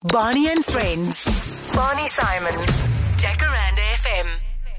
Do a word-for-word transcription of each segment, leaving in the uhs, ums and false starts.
Barney and Friends. Barney Simon. Jacaranda F M.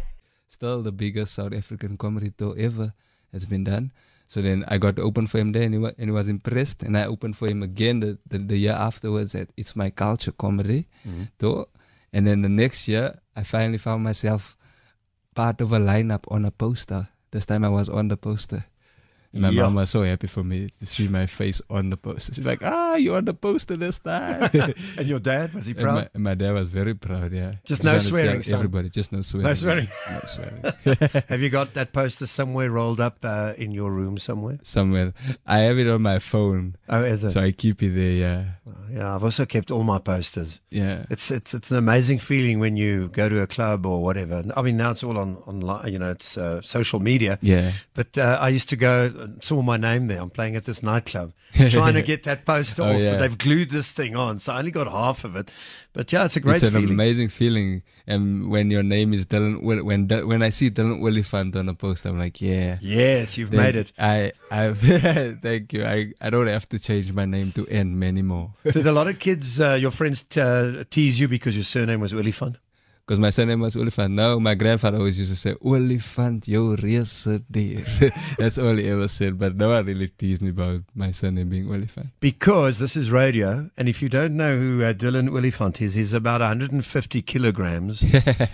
Still the biggest South African comedy tour ever has been done. So then I got to open for him there, and he, wa- and he was impressed. And I opened for him again the, the, the year afterwards at It's My Culture Comedy mm-hmm. tour. And then the next year, I finally found myself part of a lineup on a poster. This time I was on the poster. And my yeah. mom was so happy for me to see my face on the poster. She's like, ah, you're on the poster this time. And your dad, was he proud? And my, and my dad was very proud, yeah. Just no swearing, son. Everybody, just no swearing. No swearing. No swearing. Have you got that poster somewhere rolled up uh, in your room somewhere? Somewhere. I have it on my phone. Oh, is it? So I keep it there, yeah. Oh, yeah, I've also kept all my posters. Yeah. It's it's it's an amazing feeling when you go to a club or whatever. I mean, now it's all on online, you know, it's uh, social media. Yeah. But uh, I used to go, saw my name there. I'm playing at this nightclub, trying to get that poster oh, off, yeah. but they've glued this thing on, so I only got half of it. But yeah, it's a great it's an feeling. amazing feeling. And when your name is Dylan, when when I see Dylan Willifant on a poster, I'm like, yeah, yes, you've then made it. I, I, thank you. I, I don't have to change my name to N anymore. Did a lot of kids, uh, your friends, uh, tease you because your surname was Willifant? Because my surname was Olifant. No, my grandfather always used to say, Olifant, yo, reus deer. That's all he ever said. But no one really teased me about my surname being Olifant. Because this is radio, and if you don't know who uh, Dylan Willifant is, he's about one hundred fifty kilograms.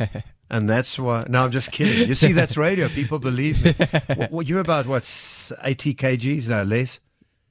And that's why... No, I'm just kidding. You see, that's radio. People believe me. What, what, you're about, what, eighty kilograms? No, less?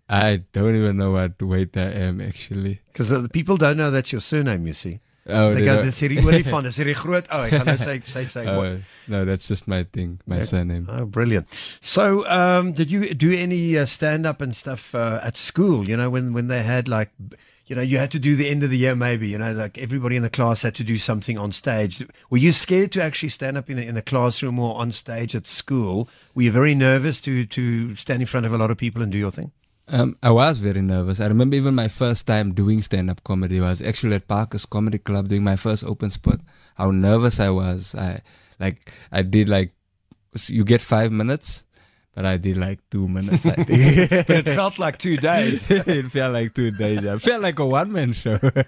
I don't even know what weight I am, actually. Because uh, people don't know that's your surname, you see. Oh, they go, dis hierdie olifant, dis hierdie groot. Oh, ek gaan nou sê sê sê. Oh, no, that's just my thing, my yeah. surname. Oh, brilliant. So, um, did you do any uh, stand-up and stuff uh, at school? You know, when, when they had like, you know, you had to do the end of the year maybe, you know, like everybody in the class had to do something on stage. Were you scared to actually stand up in a, in a classroom or on stage at school? Were you very nervous to, to stand in front of a lot of people and do your thing? Um, I was very nervous. I remember even my first time doing stand-up comedy was actually at Parker's Comedy Club doing my first open spot. How nervous I was. I like I did like you get five minutes, but I did like two minutes. I think. But it felt like two days. It felt like two days. It felt like a one-man show. Do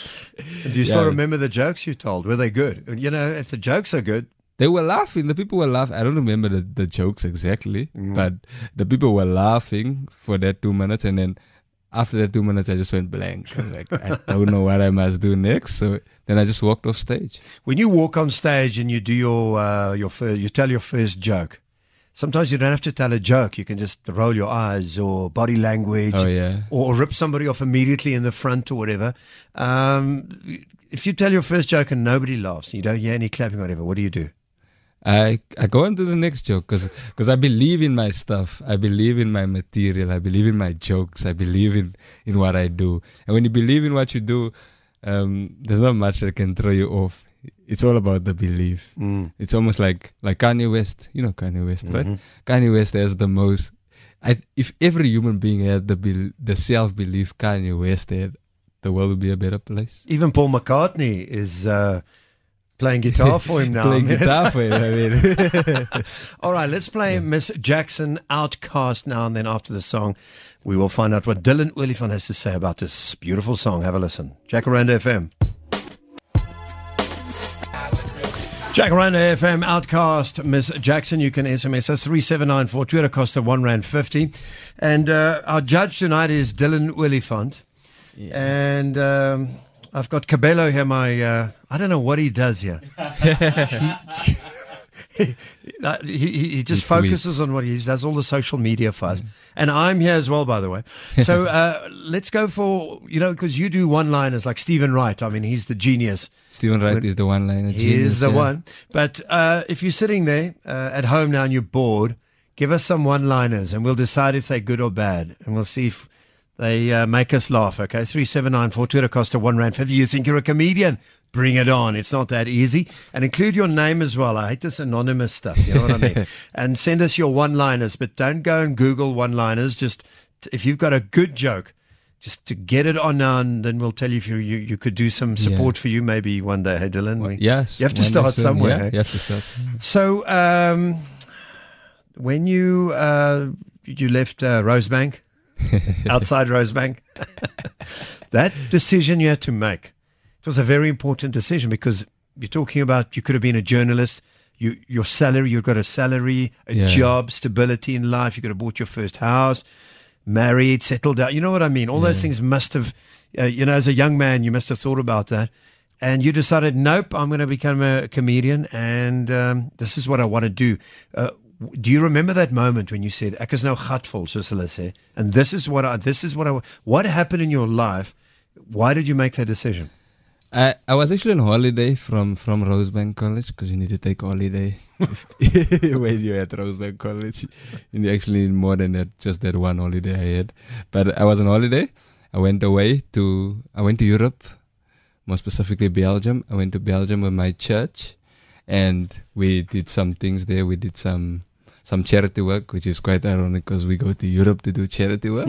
you still yeah. remember the jokes you told? Were they good? You know, if the jokes are good. They were laughing. The people were laughing. I don't remember the, the jokes exactly, mm. but the people were laughing for that two minutes. And then after that two minutes, I just went blank. I was like, I don't know what I must do next. So then I just walked off stage. When you walk on stage and you do your, uh, your first, you tell your first joke, sometimes you don't have to tell a joke. You can just roll your eyes or body language oh, yeah. or, or rip somebody off immediately in the front or whatever. Um, if you tell your first joke and nobody laughs, you don't hear any clapping or whatever, what do you do? I I go on to the next joke because because I believe in my stuff. I believe in my material. I believe in my jokes. I believe in, in what I do. And when you believe in what you do, um, there's not much that can throw you off. It's all about the belief. Mm. It's almost like, like Kanye West. You know Kanye West, mm-hmm. right? Kanye West has the most... I, if every human being had the be, the self-belief Kanye West had, the world would be a better place. Even Paul McCartney is... Uh playing guitar for him now. Playing guitar for him, I mean. All right, let's play yeah. Miss Jackson, Outcast now, and then after the song, we will find out what Dylan Willifant has to say about this beautiful song. Have a listen. Jacaranda F M. Jacaranda F M, Outcast, Miss Jackson. You can S M S us three seven nine four, Twitter cost of one rand fifty. And uh, our judge tonight is Dylan Willifant. Yeah. And... Um, I've got Cabello here, my, uh, I don't know what he does here. he, he, he, he just he focuses tweets. on what he does, all the social media fuzz. Mm. And I'm here as well, by the way. So uh, let's go for, you know, because you do one-liners like Stephen Wright. I mean, he's the genius. Stephen Wright is the one-liner genius. He is the yeah. one. But uh, if you're sitting there uh, at home now and you're bored, give us some one-liners and we'll decide if they're good or bad. And we'll see if... They uh, make us laugh, okay? three seven nine four, Twitter cost of one rand fifty. You think you're a comedian? Bring it on. It's not that easy. And include your name as well. I hate this anonymous stuff, you know what I mean? And send us your one-liners, but don't go and Google one-liners. Just, if you've got a good joke, just to get it on now, and then we'll tell you if you you, you could do some support yeah. for you maybe one day, hey, Dylan? Well, yes. You have to start somewhere. Yeah, hey? you have to start somewhere. So, um, when you, uh, you left uh, Rosebank, outside Rosebank, that decision you had to make. was a very important decision because you're talking about you could have been a journalist. You, your salary, you've got a salary, a Yeah. job, stability in life. You could have bought your first house, married, settled down. You know what I mean? All those Yeah. things must have, uh, you know, as a young man, you must have thought about that. And you decided, nope, I'm going to become a comedian, and um, this is what I want to do. Uh, do you remember that moment when you said, "Ek is nou gatvol," soos hulle sê, and this is what I, this is what I, what happened in your life? Why did you make that decision? I, I was actually on holiday from, from Rosebank College because you need to take holiday when you're at Rosebank College. You actually need more than that, just that one holiday I had. But I was on holiday. I went away to, I went to Europe, more specifically Belgium. I went to Belgium with my church and we did some things there. We did some some charity work, which is quite ironic because we go to Europe to do charity work.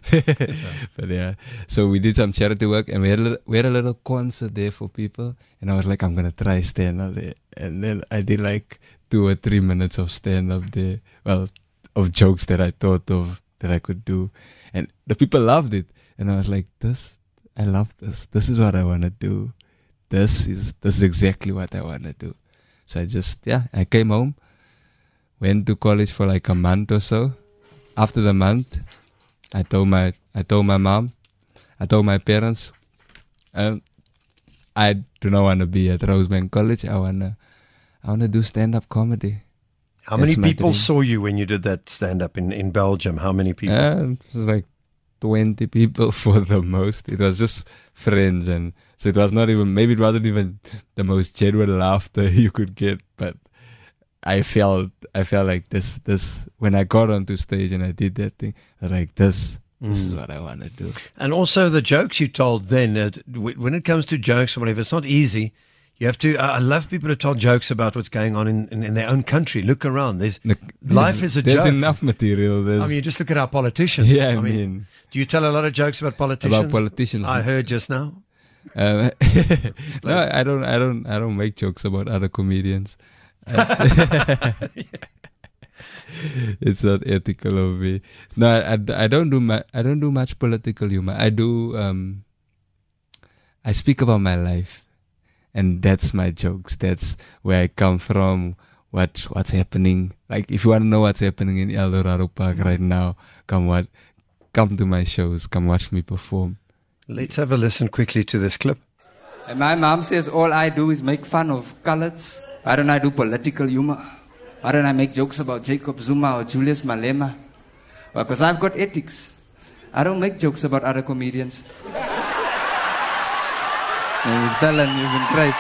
But yeah, so we did some charity work and we had a little, we had a little concert there for people. And I was like, I'm gonna try stand up there. And then I did like two or three minutes of stand up there. Well, of jokes that I thought of that I could do, and the people loved it. And I was like, this, I love this. This is what I want to do. This is this is exactly what I want to do. So I just yeah, I came home. Went to college for like a month or so. After the month, I told my I told my mom, I told my parents, um, I do not want to be at Rosebank College. I wanna I wanna do stand up comedy. How many That's my people dream. saw you when you did that stand up in, in Belgium? How many people? Uh, it was like twenty people for the most. It was just friends, and so it was not even, maybe it wasn't even the most genuine laughter you could get, but I felt, I felt like this, this, when I got onto stage and I did that thing, I was like, this, this is what I want to do. And also the jokes you told then, uh, w- when it comes to jokes or whatever, it's not easy. You have to, I I love people who tell jokes about what's going on in, in, in their own country. Look around. There's, life is a There's joke. enough material. There's, I mean, you just look at our politicians. yeah, I, mean, do you tell a lot of jokes about politicians? about politicians. I heard just now. Uh, no, I don't, I don't, I don't make jokes about other comedians. It's not ethical of me. No, I, I, I don't do my, I don't do much political humor. I do, um, I speak about my life, and that's my jokes. That's where I come from. What, what's happening? Like, if you want to know what's happening in El Dorado Park right now, come what, come to my shows. Come watch me perform. Let's have a listen quickly to this clip. And my mom says all I do is make fun of coloureds. Why don't I do political humor? Why don't I make jokes about Jacob Zuma or Julius Malema? Well, because I've got ethics. I don't make jokes about other comedians. Miss Bellen, you've been great.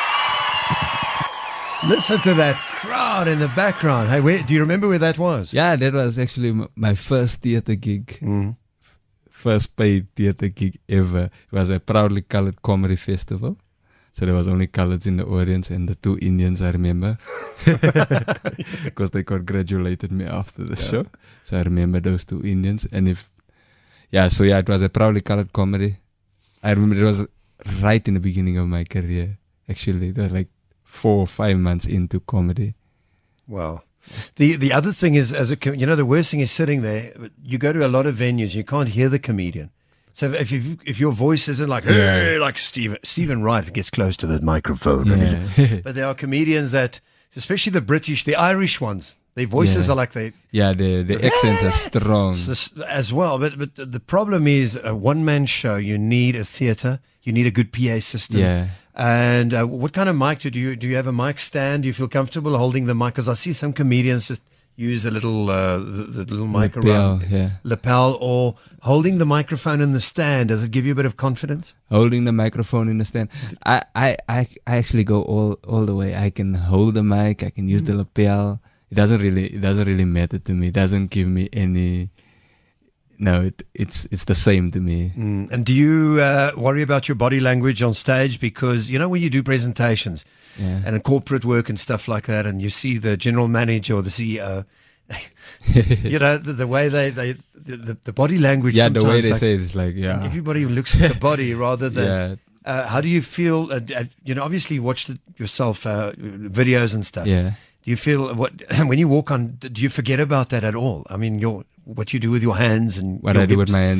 Listen to that crowd in the background. Hey, where, do you remember where that was? Yeah, that was actually m- my first theater gig. Mm. First paid theater gig ever. It was a proudly colored comedy festival. So there was only coloreds in the audience and the two Indians, I remember. Because they congratulated me after the yeah. show. So I remember those two Indians. And if, yeah, so yeah, it was a proudly colored comedy. I remember it was right in the beginning of my career. Actually, it was like four or five months into comedy. Wow. The the other thing is, as a com- you know, the worst thing is sitting there. You go to a lot of venues, you can't hear the comedian. So if you, if your voice isn't like hey, like Stephen Stephen Wright gets close to the microphone, Yeah. and but there are comedians that, especially the British, the Irish ones, their voices Yeah. are like they Yeah, the the accents are strong. as well. But but the problem is a one man show. You need a theater. You need a good P A system. Yeah. And uh, what kind of mic do you do? You have a mic stand? Do you feel comfortable holding the mic? Because I see some comedians just use a little uh, the, the little mic Lapel, around yeah. lapel, or holding the microphone in the stand. Does it give you a bit of confidence? Holding the microphone in the stand. I, I, I, I actually go all, all the way. I can hold the mic. I can use the lapel. It doesn't really, it doesn't really matter to me. It doesn't give me any. No, it, it's it's the same to me. Mm. And do you uh, worry about your body language on stage? Because you know when you do presentations Yeah. and in corporate work and stuff like that, and you see the general manager or the C E O, you know the, the way they they the, the body language. Yeah, the way they like, say it is like yeah. everybody looks at the body rather than. Yeah. Uh, how do you feel? Uh, uh, you know, obviously you watched it yourself, uh, videos and stuff. Yeah. Do you feel what when you walk on? Do you forget about that at all? I mean, your what you do with your hands and What your I do with hips. my hands.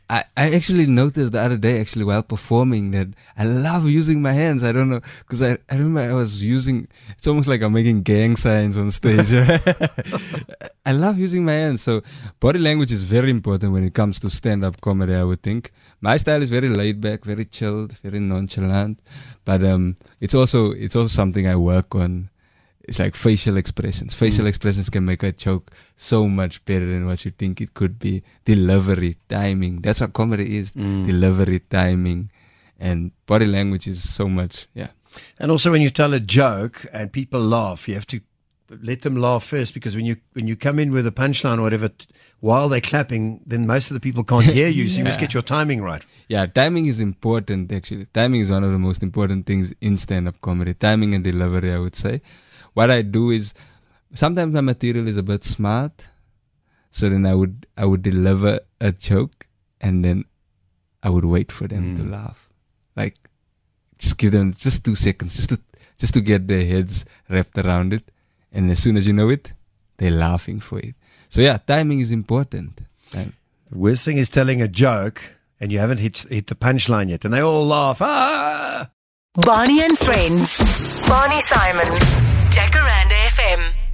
I, I actually noticed the other day, actually, while performing, that I love using my hands. I don't know, because I, I remember I was using, it's almost like I'm making gang signs on stage. I love using my hands. So body language is very important when it comes to stand-up comedy, I would think. My style is very laid back, very chilled, very nonchalant. But um, it's also it's also something I work on. It's like facial expressions. Facial mm. expressions can make a joke so much better than what you think it could be. Delivery, timing. That's what comedy is. Mm. Delivery, timing. And body language is so much, yeah. And also when you tell a joke and people laugh, you have to let them laugh first, because when you when you come in with a punchline or whatever, t- while they're clapping, then most of the people can't hear you, so you yeah. must get your timing right. Yeah, timing is important, actually. Timing is one of the most important things in stand-up comedy. Timing and delivery, I would say. What I do is, sometimes my material is a bit smart, so then I would I would deliver a joke, and then I would wait for them mm. to laugh. Like, just give them just two seconds, just to just to get their heads wrapped around it, and as soon as you know it, they're laughing for it. So yeah, timing is important. Time. The worst thing is telling a joke and you haven't hit hit the punchline yet, and they all laugh. Ah! Barney and Friends. Barney Simon. Jacaranda F M.